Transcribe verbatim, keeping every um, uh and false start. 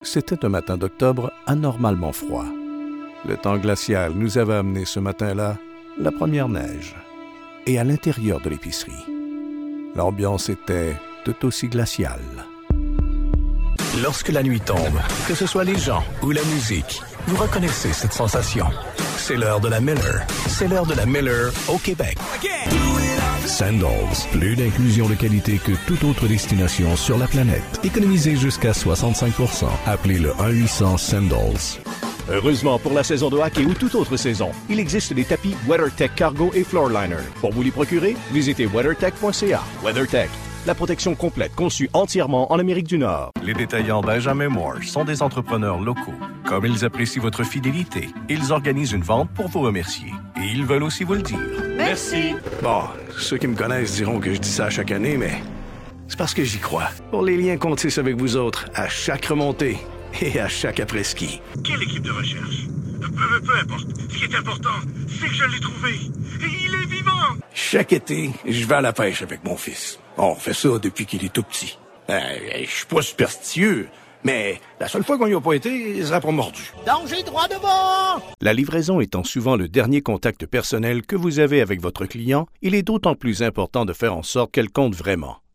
C'était un matin d'octobre anormalement froid. Le temps glacial nous avait amené ce matin-là la première neige. Et à l'intérieur de l'épicerie, l'ambiance était tout aussi glaciale. Lorsque la nuit tombe, que ce soit les gens ou la musique, vous reconnaissez cette sensation. C'est l'heure de la Miller. C'est l'heure de la Miller au Québec. Sandals, plus d'inclusion de qualité que toute autre destination sur la planète. Économisez jusqu'à soixante-cinq pour cent. Appelez le un huit cents Sandals. Heureusement, pour la saison de hockey ou toute autre saison, il existe des tapis WeatherTech Cargo et Floorliner. Pour vous les procurer, visitez weathertech point c a. WeatherTech, la protection complète conçue entièrement en Amérique du Nord. Les détaillants Benjamin Moore sont des entrepreneurs locaux. Comme ils apprécient votre fidélité, ils organisent une vente pour vous remercier. Et ils veulent aussi vous le dire. Merci. Bon, ceux qui me connaissent diront que je dis ça à chaque année, mais c'est parce que j'y crois. Pour les liens qu'on tisse avec vous autres, à chaque remontée et à chaque après-ski. Quelle équipe de recherche? Peu, peu, peu importe. Ce qui est important, c'est que je l'ai trouvé. Et il est vivant! Chaque été, je vais à la pêche avec mon fils. On fait ça depuis qu'il est tout petit. Euh, je suis pas superstitieux, mais la seule fois qu'on y a pas été, ça n'a pas mordu. Danger droit devant! La livraison étant souvent le dernier contact personnel que vous avez avec votre client, il est d'autant plus important de faire en sorte qu'elle compte vraiment.